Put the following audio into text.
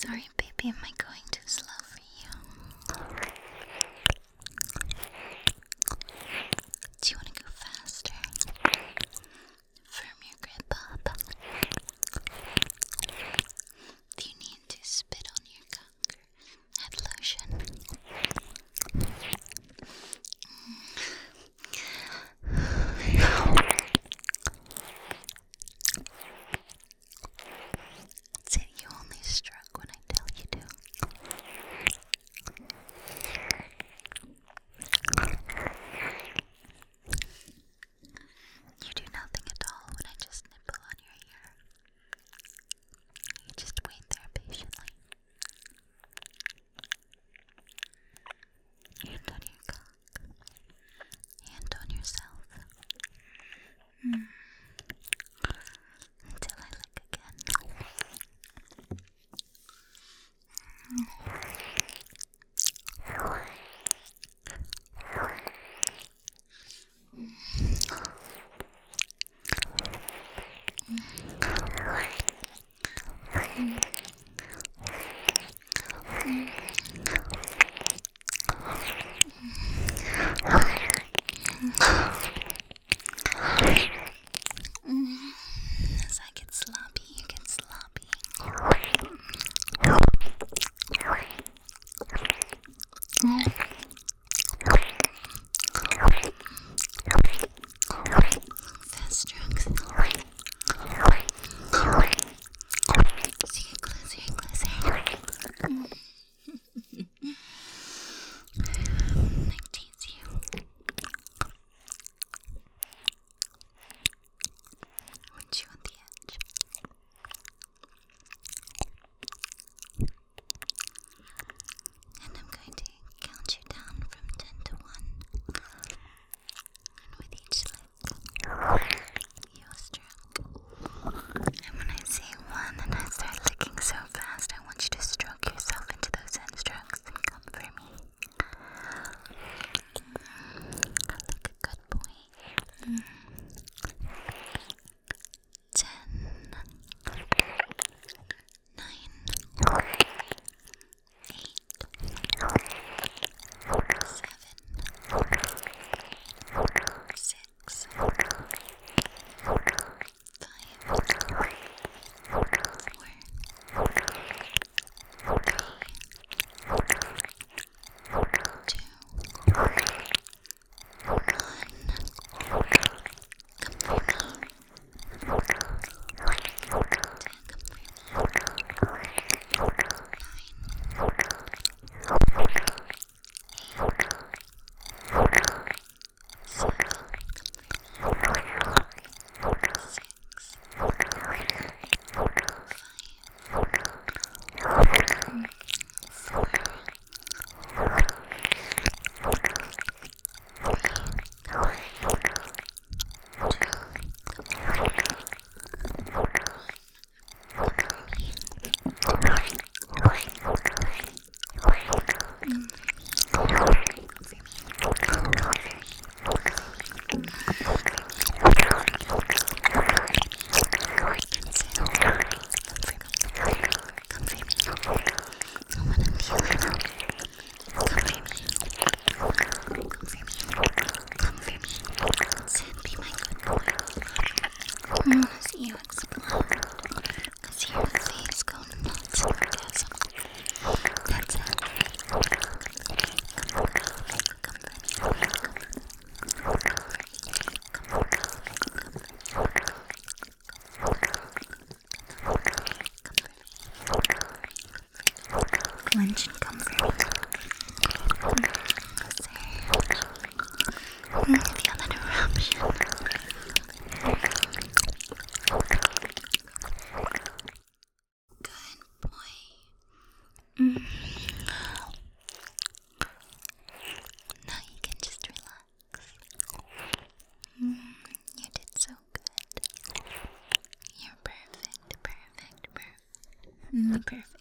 Sorry, baby, am I going too slow for you? Do you want to go faster? Firm your grip up. Do you need to spit on your cock or head lotion? Say you only stroke when I tell you to. You do nothing at all when I just nibble on your ear. You just wait there patiently. Hand on your cock. Hand on yourself. Until I lick again. As I get sloppy, you get sloppy. Fast strokes. See, get closer and closer. I tease you. I want you on the edge. And I'm going to count you down from 10 to 1. And with each lick, you'll stroke. And when I say 1 and I start licking so fast, I want you to stroke yourself into those end strokes and come for me. Like a good boy. 10, 9, 8, 7, 6, 5, 'cause your face go nuts in orgasm. That's it. Clench and comfort. Feel that eruption. Good boy. Now you can just relax. You did so good. You're perfect. Perfect.